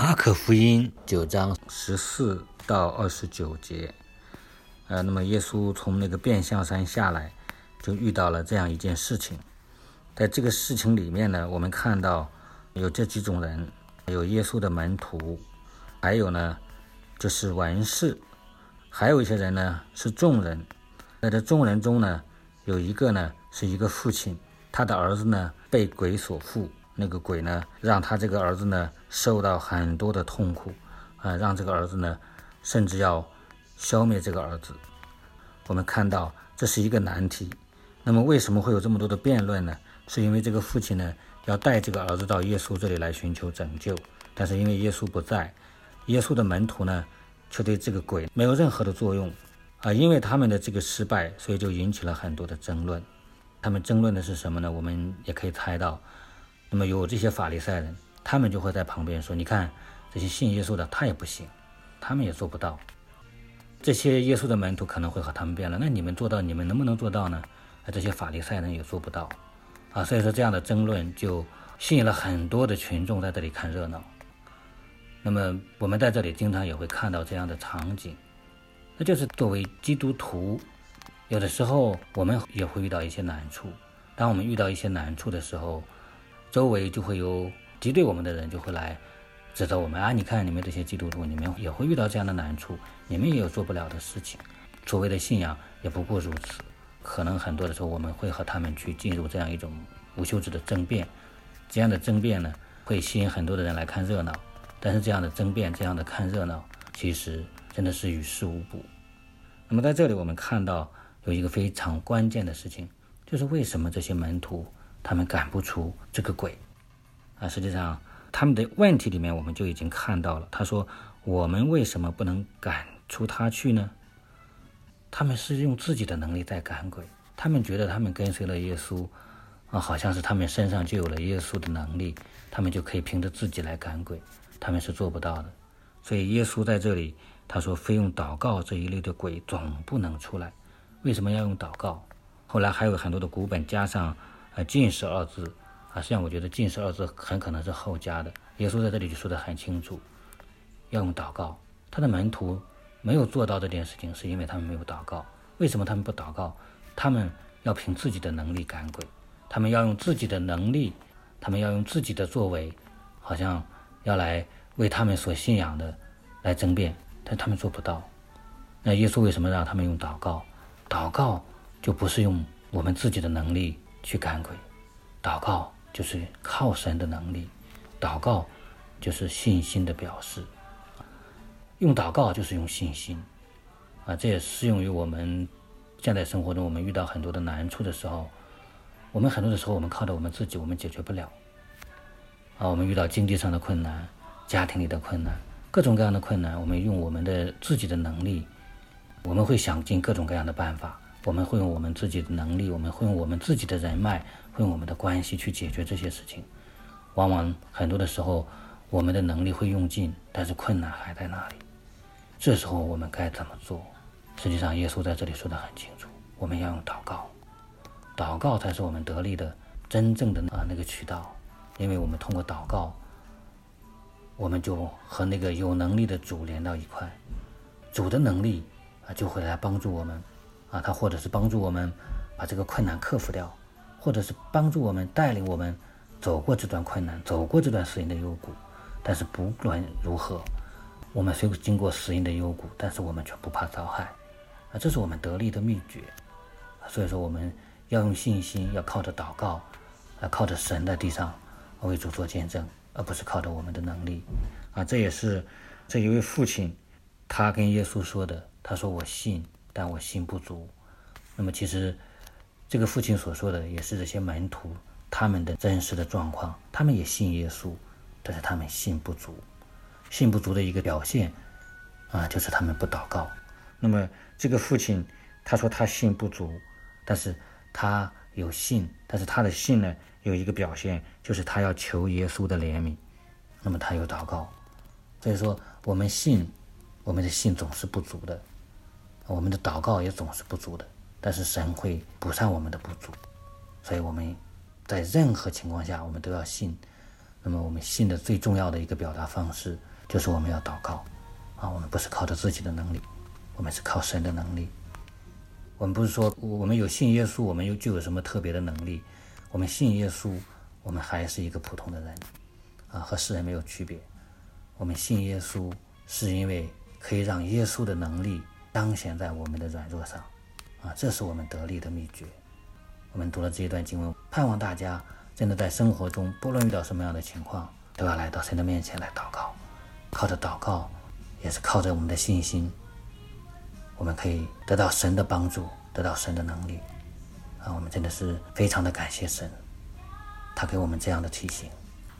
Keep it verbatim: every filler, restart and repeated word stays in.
马可福音九章十四到二十九节，呃，那么耶稣从那个变相山下来，就遇到了这样一件事情。在这个事情里面呢，我们看到有这几种人，有耶稣的门徒，还有呢就是文士，还有一些人呢是众人。在这众人中呢，有一个呢是一个父亲，他的儿子呢被鬼所附，那个鬼呢让他这个儿子呢受到很多的痛苦，呃，让这个儿子呢甚至要消灭这个儿子。我们看到这是一个难题。那么为什么会有这么多的辩论呢？是因为这个父亲呢要带这个儿子到耶稣这里来寻求拯救，但是因为耶稣不在，耶稣的门徒呢却对这个鬼没有任何的作用啊、呃，因为他们的这个失败，所以就引起了很多的争论。他们争论的是什么呢？我们也可以猜到，那么有这些法利赛人，他们就会在旁边说，你看这些信耶稣的他也不行，他们也做不到。这些耶稣的门徒可能会和他们辩论，那你们做到，你们能不能做到呢？这些法利赛人也做不到啊，所以说这样的争论就吸引了很多的群众在这里看热闹。那么我们在这里经常也会看到这样的场景，那就是作为基督徒，有的时候我们也会遇到一些难处。当我们遇到一些难处的时候，周围就会有敌对我们的人就会来指责我们啊，你看你们这些基督徒，你们也会遇到这样的难处，你们也有做不了的事情，所谓的信仰也不过如此。可能很多的时候我们会和他们去进入这样一种无休止的争辩，这样的争辩呢会吸引很多的人来看热闹，但是这样的争辩，这样的看热闹，其实真的是于事无补。那么在这里我们看到有一个非常关键的事情，就是为什么这些门徒他们赶不出这个鬼啊？实际上他们的问题里面我们就已经看到了，他说我们为什么不能赶出他去呢？他们是用自己的能力在赶鬼，他们觉得他们跟随了耶稣啊，好像是他们身上就有了耶稣的能力，他们就可以凭着自己来赶鬼，他们是做不到的。所以耶稣在这里他说非用祷告这一类的鬼总不能出来。为什么要用祷告？后来还有很多的古本加上呃禁食二字啊，实际上我觉得禁食二字很可能是后加的。耶稣在这里就说得很清楚，要用祷告。他的门徒没有做到这件事情，是因为他们没有祷告。为什么他们不祷告？他们要凭自己的能力赶鬼，他们要用自己的能力，他们要用自己的作为，好像要来为他们所信仰的来争辩，但他们做不到。那耶稣为什么让他们用祷告？祷告就不是用我们自己的能力去赶鬼，祷告就是靠神的能力，祷告就是信心的表示。用祷告就是用信心啊，这也适用于我们现在生活中，我们遇到很多的难处的时候，我们很多的时候我们靠着我们自己我们解决不了啊，我们遇到经济上的困难，家庭里的困难，各种各样的困难，我们用我们的自己的能力，我们会想尽各种各样的办法，我们会用我们自己的能力，我们会用我们自己的人脉，会用我们的关系去解决这些事情。往往很多的时候我们的能力会用尽，但是困难还在那里。这时候我们该怎么做？实际上耶稣在这里说得很清楚，我们要用祷告，祷告才是我们得力的真正的、呃、那个渠道。因为我们通过祷告，我们就和那个有能力的主连到一块，主的能力啊就会来帮助我们啊，他或者是帮助我们把这个困难克服掉，或者是帮助我们带领我们走过这段困难，走过这段死荫的幽谷。但是不论如何，我们虽经过死荫的幽谷，但是我们却不怕遭害啊，这是我们得力的秘诀。所以说我们要用信心，要靠着祷告，要靠着神在地上为主做见证，而不是靠着我们的能力啊。这也是这一位父亲他跟耶稣说的，他说我信，但我信不足。那么其实这个父亲所说的也是这些门徒他们的真实的状况，他们也信耶稣，但是他们信不足。信不足的一个表现啊，就是他们不祷告。那么这个父亲他说他信不足，但是他有信，但是他的信呢有一个表现，就是他要求耶稣的怜悯。那么他有祷告。所以说我们信，我们的信总是不足的，我们的祷告也总是不足的，但是神会补上我们的不足。所以我们在任何情况下我们都要信。那么我们信的最重要的一个表达方式就是我们要祷告啊，我们不是靠着自己的能力，我们是靠神的能力。我们不是说我们有信耶稣，我们有就有什么特别的能力。我们信耶稣，我们还是一个普通的人啊，和世人没有区别。我们信耶稣是因为可以让耶稣的能力彰显在我们的软弱上啊，这是我们得力的秘诀。我们读了这一段经文，盼望大家真的在生活中不论遇到什么样的情况，都要来到神的面前来祷告，靠着祷告也是靠着我们的信心，我们可以得到神的帮助，得到神的能力啊！我们真的是非常的感谢神，他给我们这样的提醒。